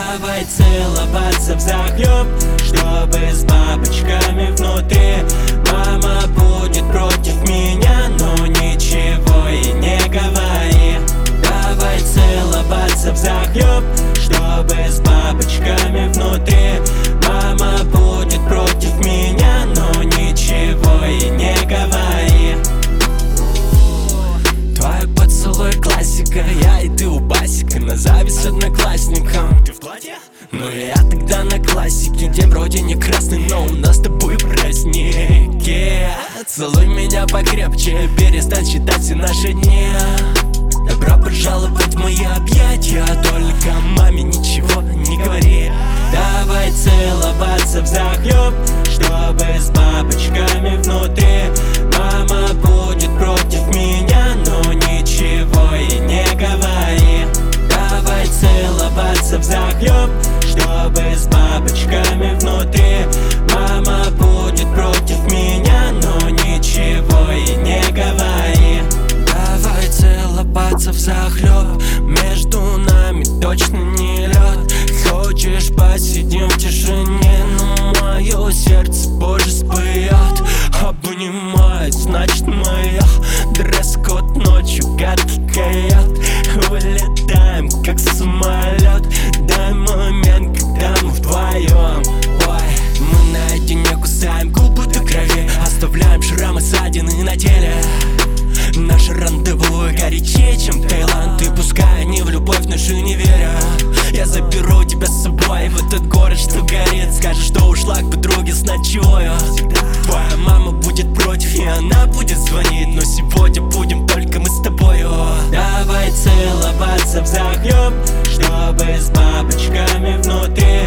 Давай целоваться взахлеб, чтобы с бабочками внутри. Мама будет против меня, но ничего и не говори. Давай целоваться взахлеб, чтобы с бабочками внутри. Мама будет против меня, но ничего и не говори. Твой поцелуй классика, я и ты у басика. На зависть одноклассникам. Ты в платье? Ну я тогда на классике. День вроде не красный, но у нас с тобой праздники. Целуй меня покрепче, перестань считать все наши дни. Добро пожаловать в мои объятия, только маме ничего не говори. Давай целоваться взахлеб, чтобы с бабочками внутри. Мама будет против меня, но ничего и не говори. Давай целоваться взахлеб, чтобы с бабочками внутри. Мама будет против меня, но ничего и не говори. Давай целоваться взахлеб, между нами точно не лед. Хочешь, посидим в тишине, но мое сердце позже споет. Обнимает, значит моя. Дресс-код ночью, гадкий койот. Вылетаем, как самолет. Дай момент, когда мы вдвоем. Ой, мы наедине кусаем губы до крови. Оставляем шрамы, ссадины на теле. Наше рандеву горячее, чем Таиланд. И пускай они в любовь нашу не верят, я заберу тебя с собой в этот город, что горит. Скажешь, что ушла к подруге с ночою. Твоя мама будет против, и она будет звонить, но сегодня будем только мы с тобою. Давай целоваться взахлеб, чтобы с бабочками внутри.